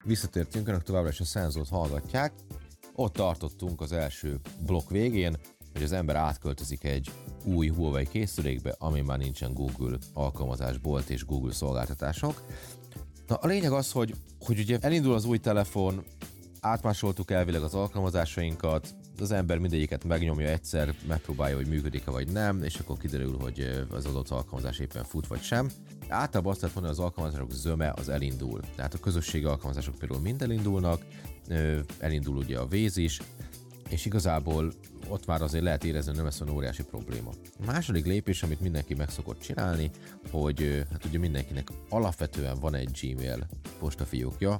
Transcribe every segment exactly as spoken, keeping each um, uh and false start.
Visszatértünk, önök továbbra is a Szenzót hallgatják. Ott tartottunk az első blokk végén, hogy az ember átköltözik egy új Huawei készülékbe, ami már nincsen Google alkalmazásbolt és Google szolgáltatások. Na, a lényeg az, hogy, hogy ugye elindul az új telefon, átmásoltuk elvileg az alkalmazásainkat, az ember mindegyiket megnyomja egyszer, megpróbálja, hogy működik-e vagy nem, és akkor kiderül, hogy az adott alkalmazás éppen fut vagy sem. Általában azt lehet mondani, hogy az alkalmazások zöme az elindul. Tehát a közösségi alkalmazások például mind elindulnak, elindul ugye a Waze is, és igazából ott már azért lehet érezni, hogy nem lesz olyan óriási probléma. A második lépés, amit mindenki meg szokott csinálni, hogy hát ugye mindenkinek alapvetően van egy Gmail postafiókja,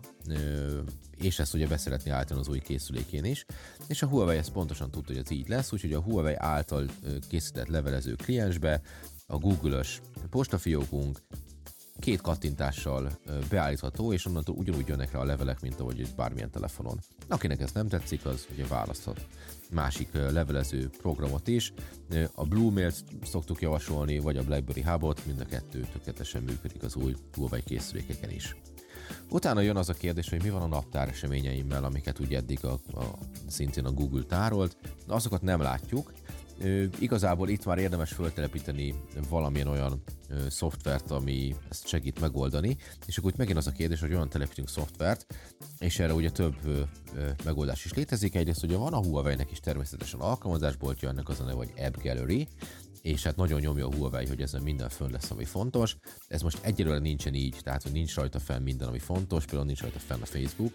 és ezt ugye be szeretné állítani az új készülékén is, és a Huawei ezt pontosan tudta, hogy ez így lesz, úgyhogy a Huawei által készített levelező kliensbe a Google-ös postafiókunk két kattintással beállítható, és onnantól ugyanúgy jönnek rá a levelek, mint ahogy bármilyen telefonon. Akinek ez nem tetszik, az ugye választhat másik levelező programot is. A Bluemail-t szoktuk javasolni, vagy a BlackBerry Hubot, mind a kettő tökéletesen működik az új Huawei készülékeken is. Utána jön az a kérdés, hogy mi van a naptár eseményeimmel, amiket ugye eddig a, a, szintén a Google tárolt. Azokat nem látjuk. Ö, igazából itt már érdemes föltelepíteni valamilyen olyan ö, szoftvert, ami ezt segít megoldani, és akkor itt megint az a kérdés, hogy olyan telepítünk szoftvert, és erre ugye több ö, ö, megoldás is létezik. Egyrészt ugye van a Huawei-nek is természetesen alkalmazásboltja, ennek az a neve, hogy App Gallery, és hát nagyon nyomja a Huawei, hogy ezen minden fönn lesz, ami fontos. Ez most egyelőre nincsen így, tehát hogy nincs rajta fenn minden, ami fontos, például nincs rajta fenn a Facebook.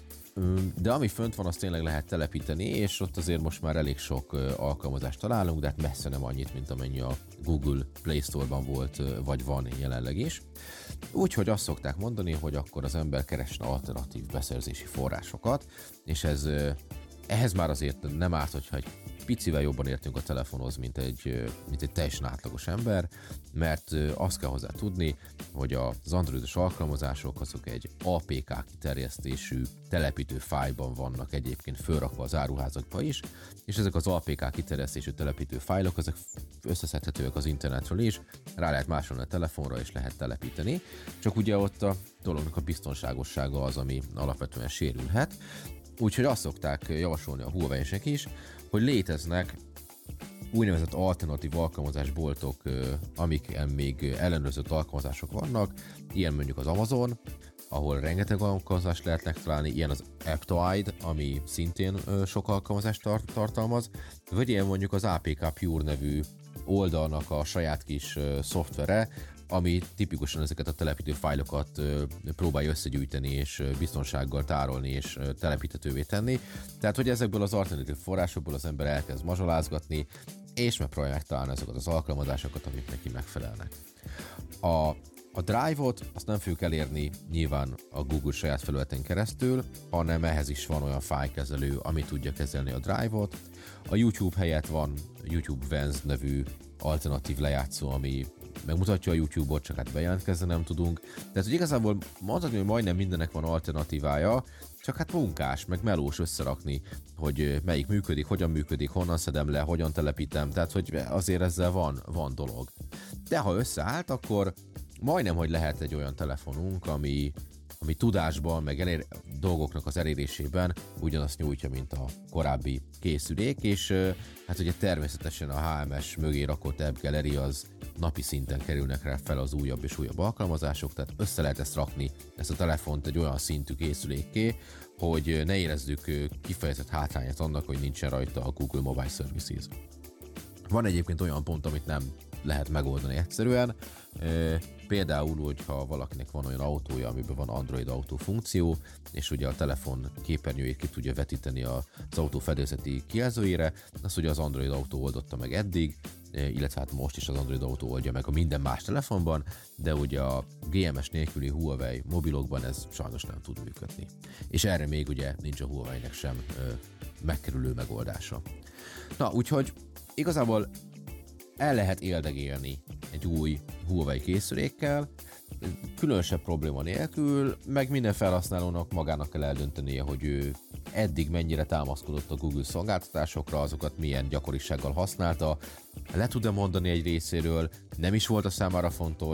De ami fönt van, azt tényleg lehet telepíteni, és ott azért most már elég sok alkalmazást találunk, de hát messze nem annyit, mint amennyi a Google Play Store-ban volt, vagy van jelenleg is. Úgyhogy azt szokták mondani, hogy akkor az ember keresne alternatív beszerzési forrásokat, és ez ehhez már azért nem árt, hogyha egy picivel jobban értünk a telefonhoz, mint egy, mint egy teljesen átlagos ember, mert azt kell hozzá tudni, hogy az androidos alkalmazások azok egy á pé ká kiterjesztésű telepítő fájlban vannak egyébként fölrakva az áruházakba is, és ezek az á pé ká kiterjesztésű telepítő fájlok, ezek összeszedhetőek az internetről is, rá lehet másolni a telefonra és lehet telepíteni, csak ugye ott a dolognak a biztonságossága az, ami alapvetően sérülhet. Úgyhogy azt szokták javasolni a Huawei-sek is, hogy léteznek úgynevezett alternatív alkalmazásboltok, amik még ellenőrzött alkalmazások vannak, ilyen mondjuk az Amazon, ahol rengeteg alkalmazást lehet megtalálni, ilyen az Aptoide, ami szintén sok alkalmazást tar- tartalmaz, vagy ilyen mondjuk az á pé ká Pure nevű oldalnak a saját kis szoftvere, ami tipikusan ezeket a telepítő fájlokat ö, próbálja összegyűjteni és ö, biztonsággal tárolni és ö, telepíthetővé tenni. Tehát, hogy ezekből az alternatív forrásokból az ember elkezd mazsolázgatni, és megpróbálja megtalálni azokat az alkalmazásokat, amik neki megfelelnek. A, a Drive-ot azt nem fogjuk elérni nyilván a Google saját felületen keresztül, hanem ehhez is van olyan fájlkezelő, ami tudja kezelni a Drive-ot. A YouTube helyett van YouTube Vans nevű alternatív lejátszó, ami megmutatja a YouTube-ot, csak hát bejelentkezni nem tudunk. Tehát, hogy igazából mondhatni, hogy majdnem mindennek van alternatívája, csak hát munkás, meg melós összerakni, hogy melyik működik, hogyan működik, honnan szedem le, hogyan telepítem, tehát, hogy azért ezzel van, van dolog. De ha összeállt, akkor majdnem, hogy lehet egy olyan telefonunk, ami, ami tudásban, meg elér, dolgoknak az elérésében ugyanazt nyújtja, mint a korábbi készülék, és hát ugye természetesen a há em es mögé rakott App Gallery az napi szinten kerülnek rá fel az újabb és újabb alkalmazások, tehát össze lehet ezt rakni, ezt a telefont egy olyan szintű készülékké, hogy ne érezzük kifejezett hátrányát annak, hogy nincsen rajta a Google Mobile Services. Van egyébként olyan pont, amit nem lehet megoldani egyszerűen, például, hogyha valakinek van olyan autója, amiben van Android Auto funkció, és ugye a telefon képernyőjét ki tudja vetíteni az autó fedélzeti kijelzőjére, azt ugye az Android Auto oldotta meg eddig, illetve hát most is az Android Auto oldja meg a minden más telefonban, de ugye a gé em es nélküli Huawei mobilokban ez sajnos nem tud működni. És erre még ugye nincs a Huawei-nek sem ö, megkerülő megoldása. Na, úgyhogy igazából el lehet éldegélni egy új Huawei készülékkel, különösebb probléma nélkül, meg minden felhasználónak magának kell eldöntenie, hogy ő eddig mennyire támaszkodott a Google szolgáltatásokra, azokat milyen gyakorisággal használta, le tud-e mondani egy részéről, nem is volt a számára fontos,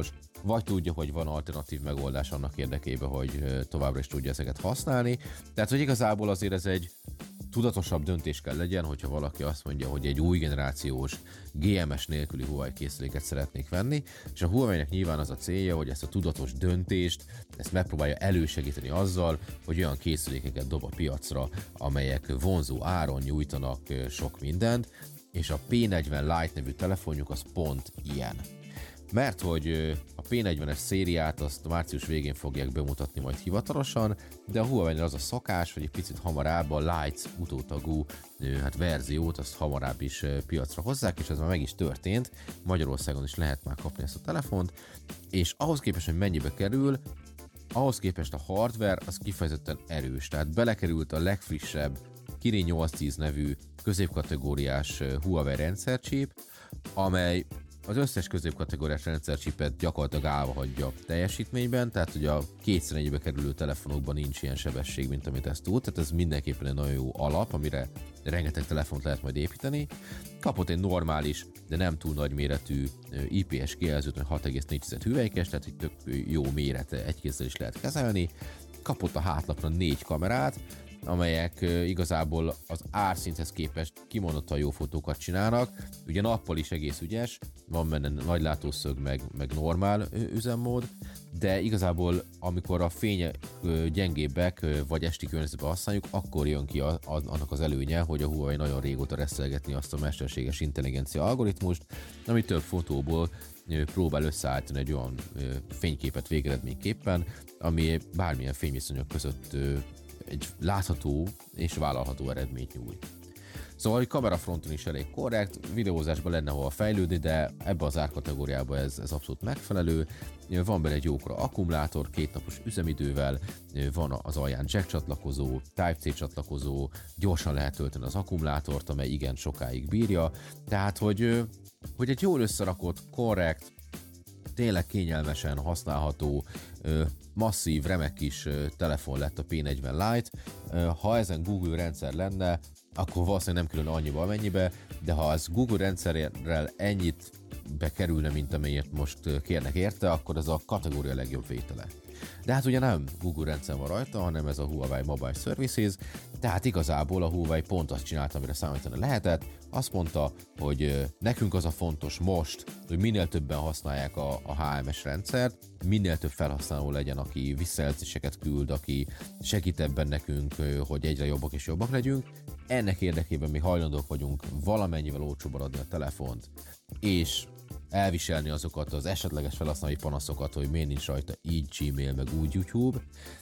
vagy tudja, hogy van alternatív megoldás annak érdekében, hogy továbbra is tudja ezeket használni. Tehát, hogy igazából azért ez egy tudatosabb döntés kell legyen, hogyha valaki azt mondja, hogy egy új generációs gé em es nélküli Huawei készüléket szeretnék venni, és a Huawei-nek nyilván az a célja, hogy ezt a tudatos döntést, ezt megpróbálja elősegíteni azzal, hogy olyan készülékeket dob a piacra, amelyek vonzó áron nyújtanak sok mindent, és a pé negyven Lite nevű telefonjuk az pont ilyen. Mert hogy a pé negyvenes szériát azt március végén fogják bemutatni majd hivatalosan, de a Huawei-nél az a szokás, hogy egy picit hamarabb a Lite utótagú hát verziót azt hamarabb is piacra hozzák, és ez már meg is történt. Magyarországon is lehet már kapni ezt a telefont, és ahhoz képest, hogy mennyibe kerül, ahhoz képest a hardware az kifejezetten erős, tehát belekerült a legfrissebb Kirin nyolcszáztíz nevű középkategóriás Huawei rendszerchip, amely az összes középkategóriás rendszerchipet gyakorlatilag állva hagyja teljesítményben, tehát hogy a kétszer ennyibe kerülő telefonokban nincs ilyen sebesség, mint amit ezt tud, tehát ez mindenképpen egy nagyon jó alap, amire rengeteg telefont lehet majd építeni. Kapott egy normális, de nem túl nagy méretű i pé es kijelzőt, hat egész négy hüvelykes, tehát egy tök jó méret, egy kézzel is lehet kezelni. Kapott a hátlapra négy kamerát, amelyek igazából az árszinthez képest kimondottan jó fotókat csinálnak. Ugye nappal is egész ügyes, van benne nagy látószög, meg, meg normál üzemmód, de igazából amikor a fény gyengébbek vagy esti környezetben használjuk, akkor jön ki a, a, annak az előnye, hogy a Huawei nagyon régóta reszelgetni azt a mesterséges intelligencia algoritmust, ami több fotóból próbál összeállítani egy olyan fényképet végeredményképpen, ami bármilyen fényviszonyok között egy látható és vállalható eredményt nyújt. Szóval, hogy kamerafronton is elég korrekt, videózásban lenne hova fejlődni, de ebbe az árkategóriába ez, ez abszolút megfelelő. Van benne egy jókora akkumulátor, két napos üzemidővel, van az alján jack csatlakozó, Type-C csatlakozó, gyorsan lehet tölteni az akkumulátort, amely igen sokáig bírja. Tehát, hogy, hogy egy jól összerakott, korrekt, tényleg kényelmesen használható, masszív, remek kis telefon lett a pé negyven Lite. Ha ezen Google rendszer lenne, akkor valószínűleg nem külön annyiba, amennyibe, de ha az Google rendszerrel ennyit bekerülne, mint amelyet most kérnek érte, akkor ez a kategória legjobb vétele. De hát ugye nem Google rendszer van rajta, hanem ez a Huawei Mobile Services, tehát igazából a Huawei pont azt csinálta, amire számítani lehetett. Azt mondta, hogy nekünk az a fontos most, hogy minél többen használják a, a há em es rendszert, minél több felhasználó legyen, aki visszajelzéseket küld, aki segít ebben nekünk, hogy egyre jobbak és jobbak legyünk. Ennek érdekében mi hajlandók vagyunk valamennyivel olcsóban adni a telefont, és elviselni azokat az esetleges felhasználói panaszokat, hogy miért nincs rajta így Gmail, meg úgy YouTube.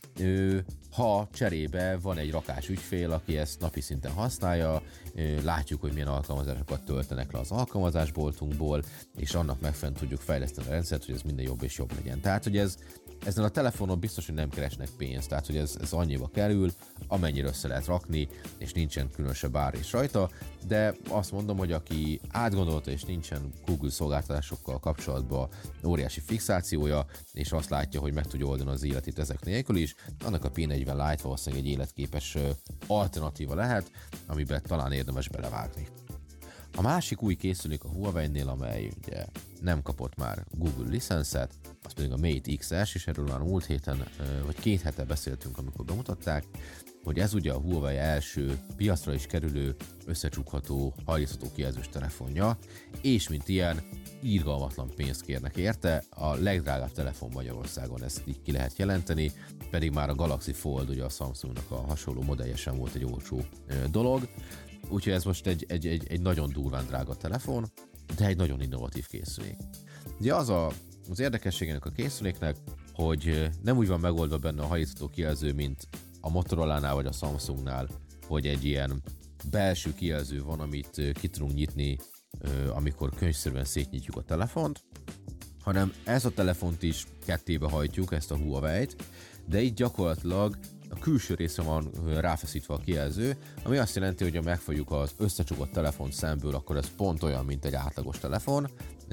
Ha cserébe van egy rakás ügyfél, aki ezt napi szinten használja, látjuk, hogy milyen alkalmazásokat töltenek le az alkalmazásboltunkból, és annak megfelelően tudjuk fejleszteni a rendszert, hogy ez minden jobb és jobb legyen. Tehát, hogy ez ezen a telefonon biztos, hogy nem keresnek pénzt, tehát hogy ez, ez annyiba kerül, amennyire össze lehet rakni, és nincsen különösebb ár is rajta, de azt mondom, hogy aki átgondolta, és nincsen Google szolgáltatásokkal kapcsolatban óriási fixációja, és azt látja, hogy meg tudja oldani az életét ezek nélkül is, annak a pé negyven Lite valószínűleg egy életképes alternatíva lehet, amiben talán érdemes belevágni. A másik új készülék a Huawei-nél, amely ugye nem kapott már Google licenszet, az pedig a Mate iksz es, és erről már múlt héten, vagy két hete beszéltünk, amikor bemutatták, hogy ez ugye a Huawei első piacra is kerülő, összecsukható, hajlítható kijelzős telefonja, és mint ilyen, irgalmatlan pénzt kérnek érte, a legdrágább telefon Magyarországon, ezt így ki lehet jelenteni, pedig már a Galaxy Fold, ugye a Samsungnak a hasonló modellje sem volt egy olcsó dolog, úgyhogy ez most egy, egy, egy, egy nagyon durván drága telefon, de egy nagyon innovatív készülék. Ugye az a, az érdekességének a készüléknek, hogy nem úgy van megoldva benne a hajlítható kijelző, mint a Motorola-nál vagy a Samsungnál, hogy egy ilyen belső kijelző van, amit ki tudunk nyitni, amikor könyvszerűen szétnyitjuk a telefont, hanem ez a telefont is kettébe hajtjuk, ezt a Huawei-t, de itt gyakorlatilag a külső része van ráfeszítve a kijelző, ami azt jelenti, hogy ha megfogjuk az összecsukott telefont szemből, akkor ez pont olyan, mint egy átlagos telefon,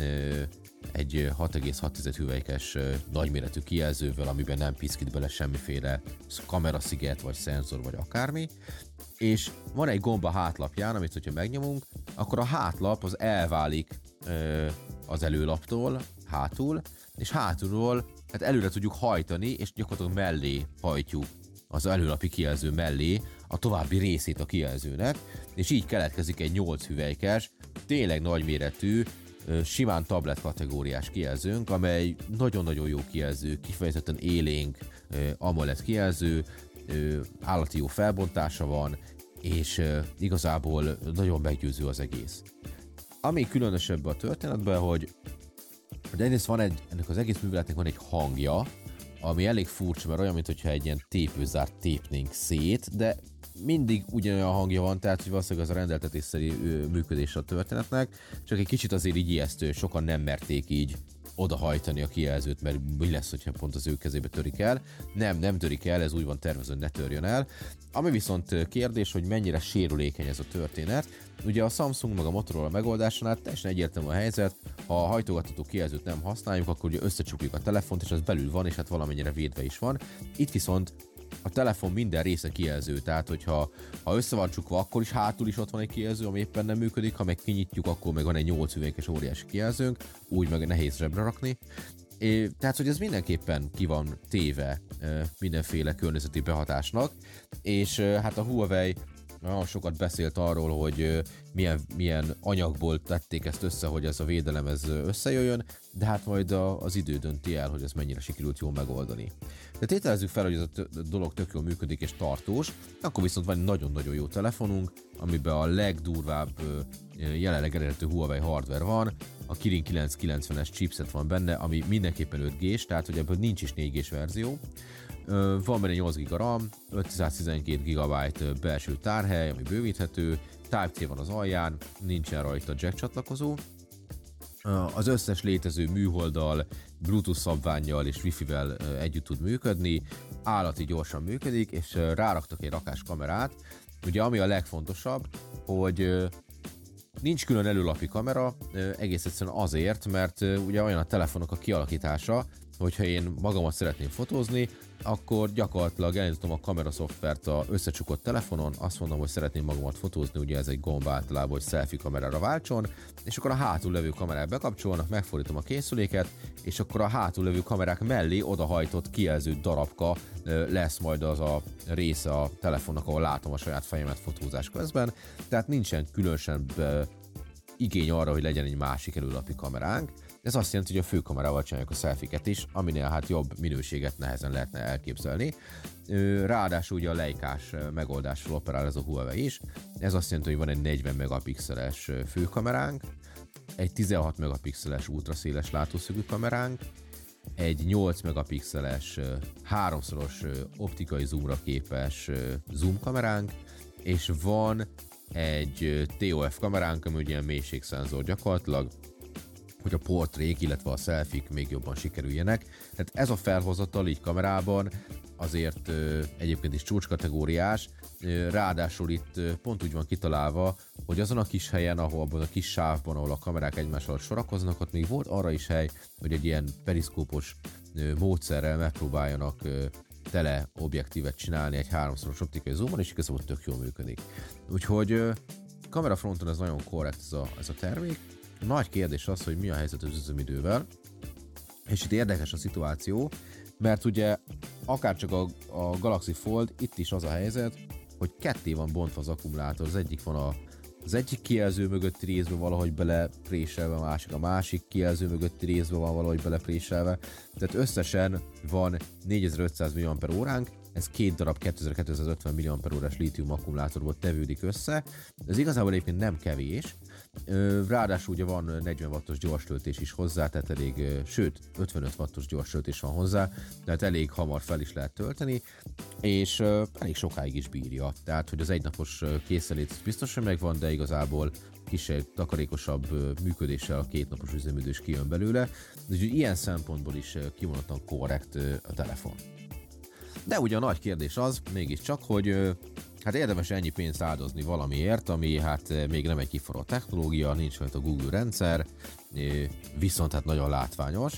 egy hat egész hat hüvelykes nagyméretű kijelzővel, amiben nem piszkít bele semmiféle kamerasziget, vagy szenzor, vagy akármi, és van egy gomb a hátlapján, amit hogyha megnyomunk, akkor a hátlap az elválik az előlaptól, hátul, és hátulról hát előre tudjuk hajtani, és gyakorlatilag mellé hajtjuk az előlapi kijelző mellé a további részét a kijelzőnek, és így keletkezik egy nyolc hüvelykes, tényleg nagyméretű, simán tablet kategóriás kijelzőnk, amely nagyon-nagyon jó kijelző, kifejezetten élénk AMOLED kijelző, állati jó felbontása van, és igazából nagyon meggyőző az egész. Ami különösebb a történetben, hogy, hogy egyrészt van egy, ennek az egész műveletnek van egy hangja, ami elég furcsa, mert olyan, mintha egy ilyen tépőzárt tépnénk szét, de mindig ugyanolyan hangja van, tehát hogy valószínűleg az a rendeltetésszerű működés a történetnek, csak egy kicsit azért így ijesztő, sokan nem merték így odahajtani a kijelzőt, mert mi lesz, hogyha pont az ő kezébe törik el. Nem, nem törik el, ez úgy van tervezve, hogy ne törjön el. Ami viszont kérdés, hogy mennyire sérülékeny ez a történet. Ugye a Samsung meg a Motorola megoldásánál teljesen egyértelmű a helyzet, ha a hajtogatható kijelzőt nem használjuk, akkor ugye összecsukjuk a telefont, és az belül van, és hát valamennyire védve is van. Itt viszont a telefon minden része kijelző, tehát hogyha ha össze van csukva, akkor is hátul is ott van egy kijelző, ami éppen nem működik, ha meg kinyitjuk, akkor meg van egy nyolc üveges óriási kijelzőnk, úgy meg nehéz zsebre rakni. É, tehát, hogy ez mindenképpen ki van téve e, mindenféle környezeti behatásnak, és e, hát a Huawei nagyon sokat beszélt arról, hogy milyen, milyen anyagból tették ezt össze, hogy ez a védelem ez összejöjjön, de hát majd a, az idő dönti el, hogy ez mennyire sikerült jól megoldani. De tételezzük fel, hogy ez a t- dolog tök jól működik és tartós, akkor viszont van egy nagyon-nagyon jó telefonunk, amiben a legdurvább jelenleg elérhető Huawei hardware van, a Kirin kilencszázkilencvenes chipset van benne, ami mindenképpen öt gés, tehát hogy ebből nincs is négy gés verzió. Van benne nyolc giga RAM, ötszáztizenkét gigabyte belső tárhely, ami bővíthető, Type-C van az alján, nincsen rajta jack csatlakozó. Az összes létező műholddal, Bluetooth szabvánnyal és Wi-Fi-vel együtt tud működni, állati gyorsan működik, és ráraktak egy rakás kamerát. Ugye ami a legfontosabb, hogy nincs külön előlapi kamera, egész egyszerűen azért, mert ugye olyan a telefonok a kialakítása, hogyha én magamat szeretném fotózni, akkor gyakorlatilag elindítom a kamera szoftvert a összecsukott telefonon, azt mondom, hogy szeretném magamat fotózni, ugye ez egy gomb általában, hogy selfie kamerára váltson, és akkor a hátul levő kamerák bekapcsolnak, megfordítom a készüléket, és akkor a hátul levő kamerák mellé odahajtott kijelző darabka lesz majd az a része a telefonnak, ahol látom a saját fejemet fotózás közben, tehát nincsen különösen igény arra, hogy legyen egy másik előlapi kameránk. Ez azt jelenti, hogy a főkamerával csináljuk a selfiket is, aminél hát jobb minőséget nehezen lehetne elképzelni. Ráadásul ugye a leikás megoldásról operál ez a Huawei is. Ez azt jelenti, hogy van egy negyven megapixeles főkameránk, egy tizenhat megapixeles ultraszéles látószögű kameránk, egy nyolc megapixeles háromszoros optikai zoomra képes zoom kameránk, és van egy té o ef kameránk, ami ugye mélységszenzor gyakorlatilag, hogy a portrék, illetve a selfie-k még jobban sikerüljenek. Tehát ez a felhozatal így kamerában azért ö, egyébként is csúcskategóriás, ö, ráadásul itt ö, pont úgy van kitalálva, hogy azon a kis helyen, ahol abban a kis sávban, ahol a kamerák egymással sorakoznak, ott még volt arra is hely, hogy egy ilyen periszkópos ö, módszerrel megpróbáljanak ö, tele objektívet csinálni egy háromszoros optikai zoomon, és igazából tök jól működik. Úgyhogy ö, kamerafronton ez nagyon korrekt ez a, ez a termék. A nagy kérdés az, hogy mi a helyzet az üzemidővel, és itt érdekes a szituáció, mert ugye akárcsak a, a Galaxy Fold, itt is az a helyzet, hogy ketté van bontva az akkumulátor, az egyik van a, az egyik kijelző mögötti részbe valahogy belepréselve, a másik a másik kijelző mögötti részbe van valahogy belepréselve, tehát összesen van négyezer-ötszáz milliampere-óránk, ez két darab kétezer-kétszázötven milliampere-órás lítium akkumulátorból tevődik össze, ez igazából egyébként nem kevés, ráadásul ugye van negyven wattos gyorstöltés is hozzá, tehát elég, sőt ötvenöt wattos gyorstöltés van hozzá, tehát elég hamar fel is lehet tölteni, és elég sokáig is bírja, tehát hogy az egynapos készenlét biztosan megvan, de igazából kisebb, takarékosabb működéssel a kétnapos üzemidő is kijön belőle, úgyhogy ilyen szempontból is kimondottan korrekt a telefon. De ugye a nagy kérdés az mégiscsak, hogy hát érdemes ennyi pénzt áldozni valamiért, ami hát még nem egy kiforrott technológia, nincs rajta a Google rendszer, viszont hát nagyon látványos.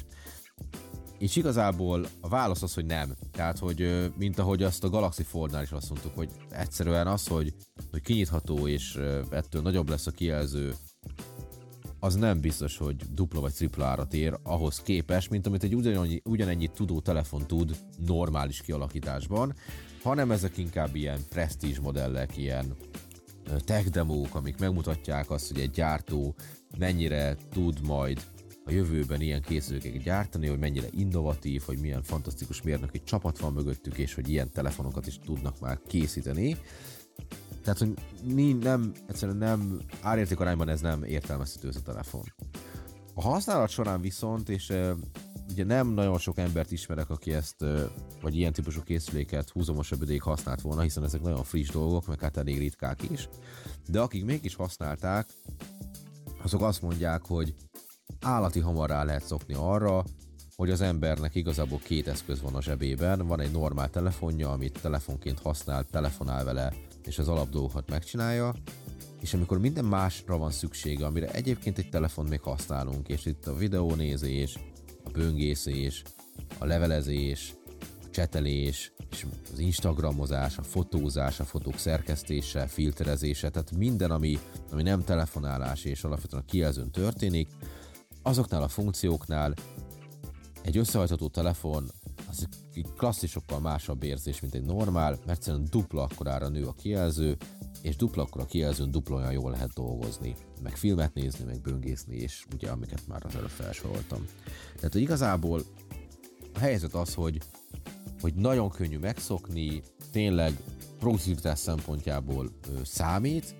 És igazából a válasz az, hogy nem. Tehát, hogy mint ahogy azt a Galaxy Foldnál is azt mondtuk, hogy egyszerűen az, hogy, hogy kinyitható és ettől nagyobb lesz a kijelző, az nem biztos, hogy dupla vagy tripla árat ér ahhoz képest, mint amit egy ugyanannyi, ugyanennyit tudó telefon tud normális kialakításban, hanem ezek inkább ilyen prestige modellek, ilyen tech demók, amik megmutatják azt, hogy egy gyártó mennyire tud majd a jövőben ilyen készülékeket gyártani, hogy mennyire innovatív, hogy milyen fantasztikus mérnöki csapat van mögöttük, és hogy ilyen telefonokat is tudnak már készíteni. Tehát, hogy nem, egyszerűen nem, árérték arányban ez nem értelmezhető ez a telefon. A használat során viszont, és e, ugye nem nagyon sok embert ismerek, aki ezt, e, vagy ilyen típusú készüléket húzamosabb ideig használt volna, hiszen ezek nagyon friss dolgok, meg hát elég ritkák is, de akik mégis használták, azok azt mondják, hogy állati hamar rá lehet szokni arra, hogy az embernek igazából két eszköz van a zsebében, van egy normál telefonja, amit telefonként használ, telefonál vele, és az alapdolgokat megcsinálja, és amikor minden másra van szüksége, amire egyébként egy telefon még használunk, és itt a videónézés, a böngészés, a levelezés, a csetelés, és az instagramozás, a fotózás, a fotók szerkesztése, filterezése, tehát minden, ami, ami nem telefonálás és alapvetően a kijelzőn történik, azoknál a funkcióknál egy összehajtható telefon az egy klasszisokkal másabb érzés, mint egy normál, mert egyszerűen dupla akkorára nő a kijelző, és dupla akkora kijelzőn dupla olyan jól lehet dolgozni, meg filmet nézni, meg böngészni, és ugye amiket már az előbb felsoroltam. Tehát, hogy igazából a helyzet az, hogy, hogy nagyon könnyű megszokni, tényleg produktivitás szempontjából ö, számít,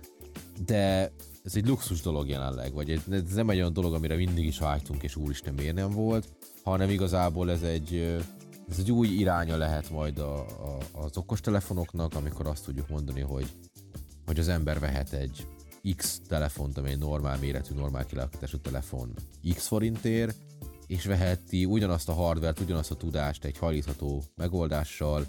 de ez egy luxus dolog jelenleg, vagy egy, ez nem egy olyan dolog, amire mindig is vágytunk, és úristen miért nem volt, hanem igazából ez egy, ez egy új iránya lehet majd a, a, az okostelefonoknak, amikor azt tudjuk mondani, hogy, hogy az ember vehet egy X telefont, amely normál méretű, normál kialakítású telefon X forintért, és veheti ugyanazt a hardvert, ugyanazt a tudást egy hajlítható megoldással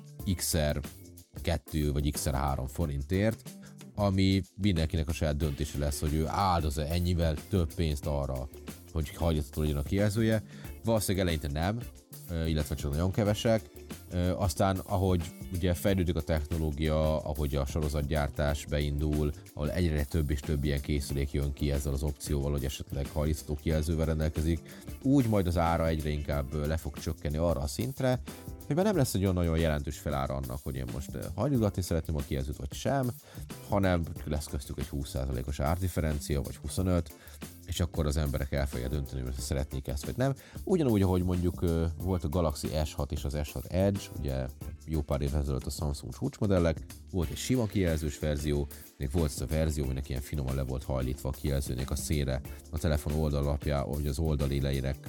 X szer kettő vagy X szer három forintért, ami mindenkinek a saját döntése lesz, hogy ő áldoz-e ennyivel több pénzt arra, hogy hajlítható legyen a kijelzője. Valószínűleg eleinte nem, illetve csak nagyon kevesek. Aztán, ahogy ugye fejlődik a technológia, ahogy a sorozatgyártás beindul, ahol egyre több és több ilyen készülék jön ki ezzel az opcióval, hogy esetleg hajlítható kijelzővel rendelkezik, úgy majd az ára egyre inkább le fog csökkenni arra a szintre, hogy már nem lesz egy olyan nagyon jelentős felára annak, hogy én most hajlítgatni szeretném a kijelzőt, vagy sem, hanem lesz köztük egy húsz százalékos árdifferencia, vagy huszonöt, és akkor az emberek el fogják dönteni, hogy szeretnék ezt, vagy nem. Ugyanúgy, ahogy mondjuk volt a Galaxy es hat és az es hat Edge, ugye jó pár évvel ezelőtt a Samsung csúcsmodellek, volt egy sima kijelzős verzió, még volt ez a verzió, aminek ilyen finoman le volt hajlítva a kijelzőnek a szélre, a telefon oldalapja, hogy az oldalélejének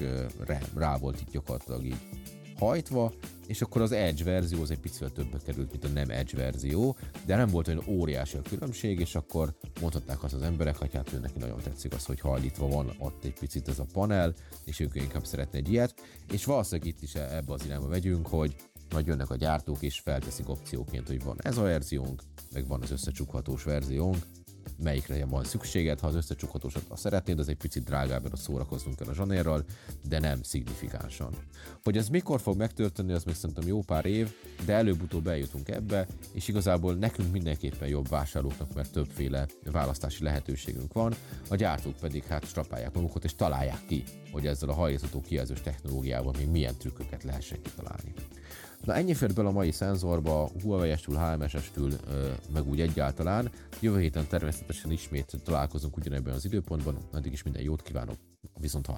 rá volt itt gyakorlatilag így hajtva, és akkor az Edge verzió az egy picivel többbe került, mint a nem Edge verzió, de nem volt olyan óriási a különbség, és akkor mondhatták azt az emberek, hogy hát ő neki nagyon tetszik az, hogy hajlítva van ott egy picit ez a panel, és ők inkább szeretne egy ilyet, és valószínűleg itt is ebbe az irányba megyünk, hogy majd jönnek a gyártók, és felteszik opcióként, hogy van ez a verziónk, meg van az összecsukhatós verziónk, melyikre van szükséged, ha az összecsukhatósat azt szeretnéd, az egy picit drágább, mert szórakoznunk kell a zsanérral, de nem szignifikánsan. Hogy ez mikor fog megtörténni, az még szerintem jó pár év, de előbb-utóbb eljutunk ebbe, és igazából nekünk mindenképpen jobb vásárlóknak, mert többféle választási lehetőségünk van, a gyártók pedig hát strapálják magukat, és találják ki, hogy ezzel a hajlítható kijelzős technológiával még milyen trükköket lehessen kitalálni. Na ennyi fért bele a mai szenzorba, Huawei-estül, há em es-estül, meg úgy egyáltalán. Jövő héten természetesen ismét találkozunk ugyanebben az időpontban, addig is minden jót kívánok, viszont